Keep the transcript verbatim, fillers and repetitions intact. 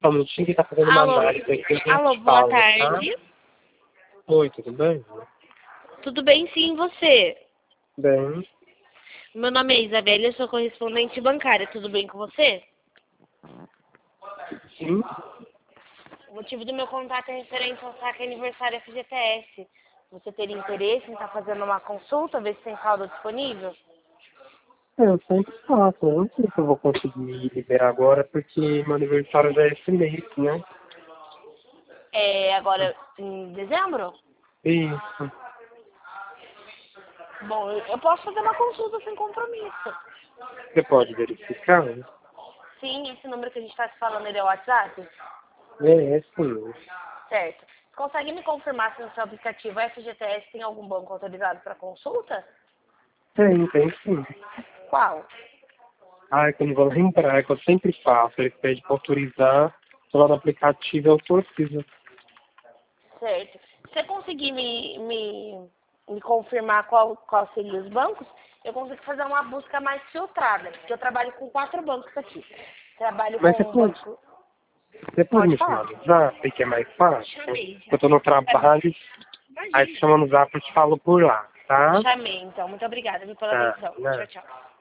Só um minutinho que tá fazendo uma Alô, análise aqui. a alô, gente boa fala, tarde. Tá? Oi, tudo bem? Tudo bem, sim, você? Bem. Meu nome é Isabela, eu sou correspondente bancária. Tudo bem com você? Sim. O motivo do meu contato é referente ao saque aniversário F G T S. Você teria interesse em estar fazendo uma consulta, ver se tem saldo disponível? É, eu sempre faço. Eu não sei se eu vou conseguir liberar agora, porque meu aniversário já é esse mês, né? É agora em dezembro? Isso. Bom, eu eu posso fazer uma consulta sem compromisso. Você pode verificar? Sim, esse número que a gente está se falando, ele é o WhatsApp? É, é sim. Certo. Consegue me confirmar se no seu aplicativo F G T S tem algum banco autorizado para consulta? Tem, tem sim. Qual? Ah, é que eu não vou lembrar, é que eu sempre faço. Ele pede pra autorizar, tô lá no aplicativo eu autorizo. Certo. Se você conseguir me, me, me confirmar qual, qual seriam os bancos, eu consigo fazer uma busca mais filtrada, porque eu trabalho com quatro bancos aqui. Trabalho Mas com você o pode, banco... você pode Pode me chamar falar? no zap, que é mais fácil? Chamei já. Eu tô no trabalho, aí te Imagina. chama no zap e eu te falo por lá, tá? Chamei, então. Muito obrigada viu, pela Tá, atenção. né? Tchau, tchau.